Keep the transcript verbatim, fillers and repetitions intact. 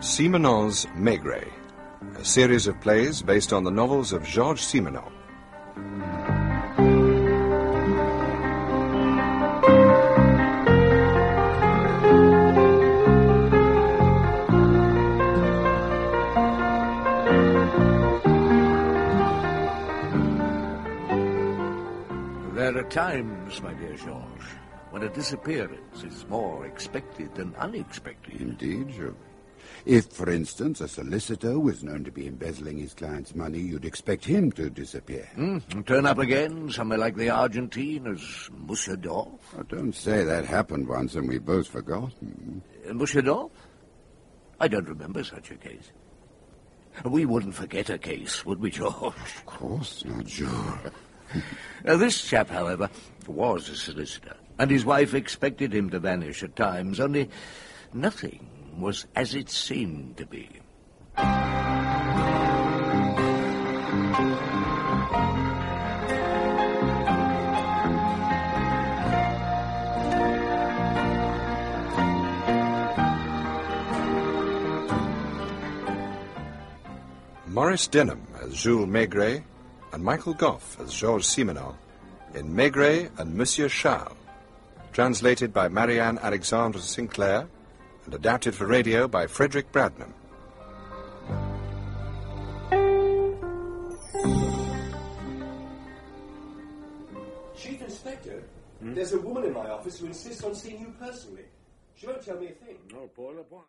Simenon's Maigret, a series of plays based on the novels of Georges Simenon. There are times, my dear Georges, when a disappearance is more expected than unexpected. Indeed, Jules. If, for instance, a solicitor was known to be embezzling his client's money, you'd expect him to disappear. Mm, and turn up again, somewhere like the Argentine, as Monsieur Dolph. Oh, don't say that happened once and we've both forgotten. Uh, Monsieur Dolph? I don't remember such a case. We wouldn't forget a case, would we, George? Of course not, Jules. Now, this chap, however, was a solicitor, and his wife expected him to vanish at times, only nothing was as it seemed to be. Maurice Denham as Jules Maigret and Michael Gough as Georges Simenon in Maigret and Monsieur Charles, translated by Marianne Alexandre Sinclair and adapted for radio by Frederick Bradnam. Chief Inspector, hmm? There's a woman in my office who insists on seeing you personally. She won't tell me a thing. No, Paul,